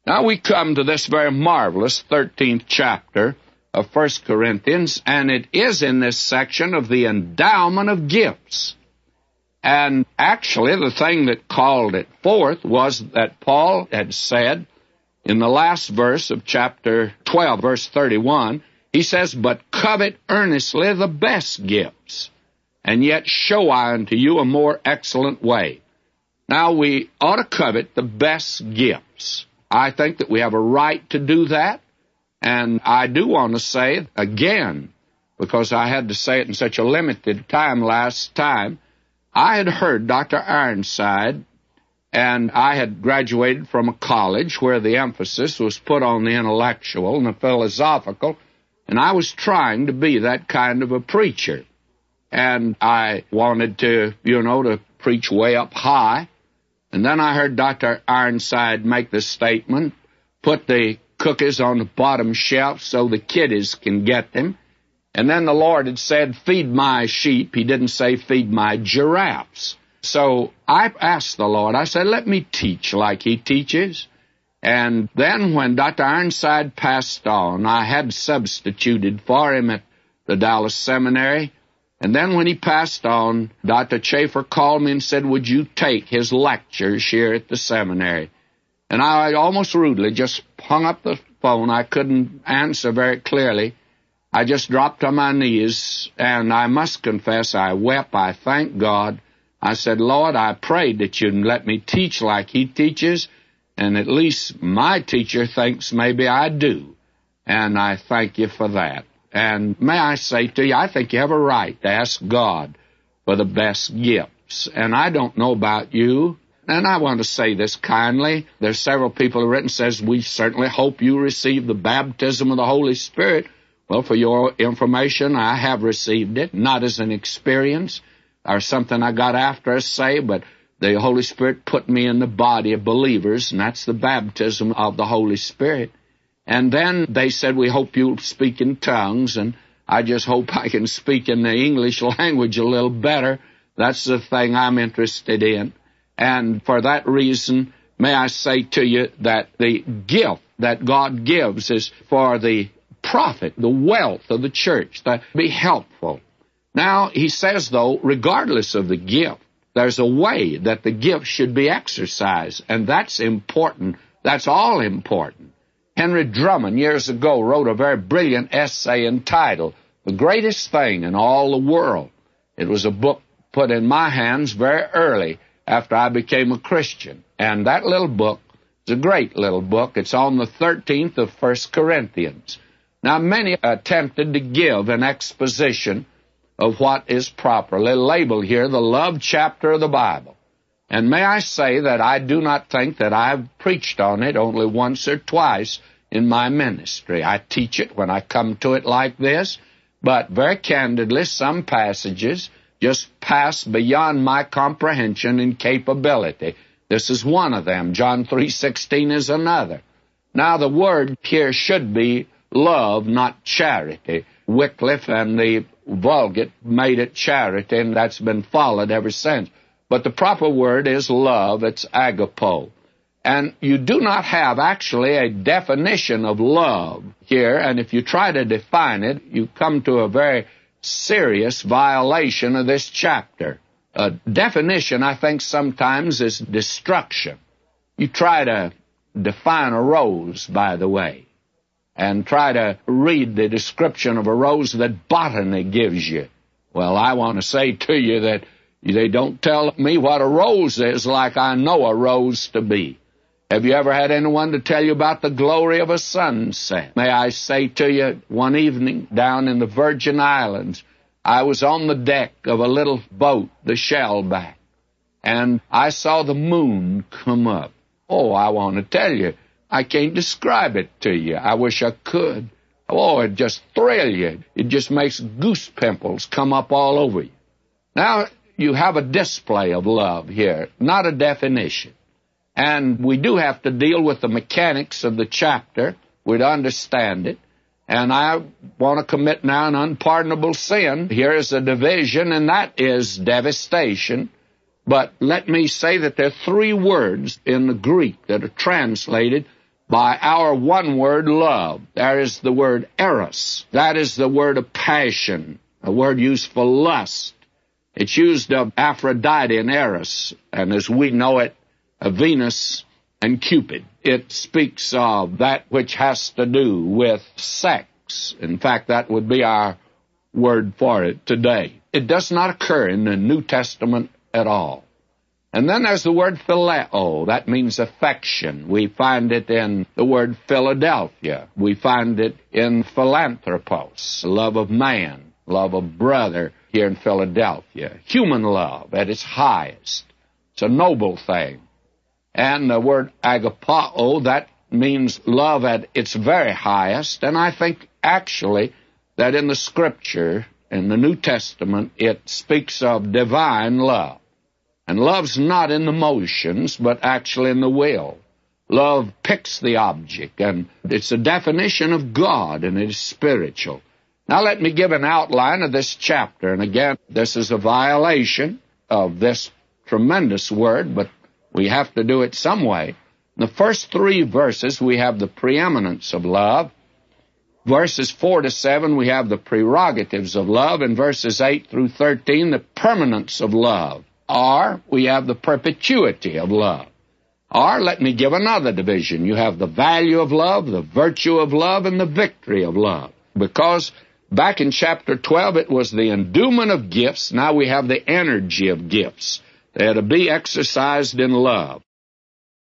Now we come to this very marvelous 13th chapter of 1 Corinthians, and it is in this section of the endowment of gifts. And actually, the thing that called it forth was that Paul had said in the last verse of chapter 12, verse 31, he says, "But covet earnestly the best gifts, and yet show I unto you a more excellent way." Now, we ought to covet the best gifts. I think that we have a right to do that, and I do want to say again, because I had to say it in such a limited time last time, I had heard Dr. Ironside, and I had graduated from a college where the emphasis was put on the intellectual and the philosophical, and I was trying to be that kind of a preacher. And I wanted to, to preach way up high. And then I heard Dr. Ironside make the statement, put the cookies on the bottom shelf so the kiddies can get them. And then the Lord had said, "Feed my sheep." He didn't say, "Feed my giraffes." So I asked the Lord, I said, "Let me teach like he teaches." And then when Dr. Ironside passed on, I had substituted for him at the Dallas Seminary. And then when he passed on, Dr. Chafer called me and said, "Would you take his lectures here at the seminary?" And I almost rudely just hung up the phone. I couldn't answer very clearly. I just dropped on my knees, and I must confess I wept. I thanked God. I said, "Lord, I prayed that you'd let me teach like he teaches, and at least my teacher thinks maybe I do. And I thank you for that. And may I say to you, I think you have a right to ask God for the best gifts. And I don't know about you, and I want to say this kindly. There's several people who have written, says, "We certainly hope you receive the baptism of the Holy Spirit." Well, for your information, I have received it, not as an experience or something I got after a say, but the Holy Spirit put me in the body of believers, and that's the baptism of the Holy Spirit. And then they said, "We hope you'll speak in tongues," and I just hope I can speak in the English language a little better. That's the thing I'm interested in. And for that reason, may I say to you that the gift that God gives is for the profit, the wealth of the church, to be helpful. Now, he says, though, regardless of the gift, there's a way that the gift should be exercised, and that's important. That's all important. Henry Drummond, years ago, wrote a very brilliant essay entitled "The Greatest Thing in All the World." It was a book put in my hands very early after I became a Christian. And that little book is a great little book. It's on the 13th of 1 Corinthians. Now, many attempted to give an exposition of what is properly labeled here the love chapter of the Bible. And may I say that I do not think that I've preached on it only once or twice in my ministry. I teach it when I come to it like this, but very candidly, some passages just pass beyond my comprehension and capability. This is one of them. John 3:16 is another. Now, the word here should be love, not charity. Wycliffe and the Vulgate made it charity, and that's been followed ever since. But the proper word is love. It's agapo. And you do not have actually a definition of love here, and if you try to define it, you come to a very serious violation of this chapter. A definition, I think, sometimes is destruction. You try to define a rose, by the way, and try to read the description of a rose that botany gives you. Well, I want to say to you that they don't tell me what a rose is like I know a rose to be. Have you ever had anyone to tell you about the glory of a sunset? May I say to you, one evening down in the Virgin Islands, I was on the deck of a little boat, the Shellback, and I saw the moon come up. Oh, I want to tell you, I can't describe it to you. I wish I could. Oh, it just thrills you. It just makes goose pimples come up all over you. Now, you have a display of love here, not a definition. And we do have to deal with the mechanics of the chapter. We'd understand it. And I want to commit now an unpardonable sin. Here is a division, and that is devastation. But let me say that there are three words in the Greek that are translated by our one word love. There is the word eros. That is the word of passion, a word used for lust. It's used of Aphrodite and Eros, and as we know it, of Venus and Cupid. It speaks of that which has to do with sex. In fact, that would be our word for it today. It does not occur in the New Testament at all. And then there's the word phileo. That means affection. We find it in the word Philadelphia. We find it in philanthropos, love of man, love of brother here in Philadelphia. Human love at its highest. It's a noble thing. And the word agapao, that means love at its very highest. And I think actually that in the Scripture, in the New Testament, it speaks of divine love. And love's not in the motions, but actually in the will. Love picks the object, and it's a definition of God, and it is spiritual. Now let me give an outline of this chapter. And again, this is a violation of this tremendous word, but we have to do it some way. In the first 3 verses, we have the preeminence of love. Verses 4 to 7, we have the prerogatives of love. In verses 8 through 13, the permanence of love. Or we have the perpetuity of love. Or let me give another division. You have the value of love, the virtue of love, and the victory of love. Because back in chapter 12, it was the endowment of gifts. Now we have the energy of gifts. They are to be exercised in love.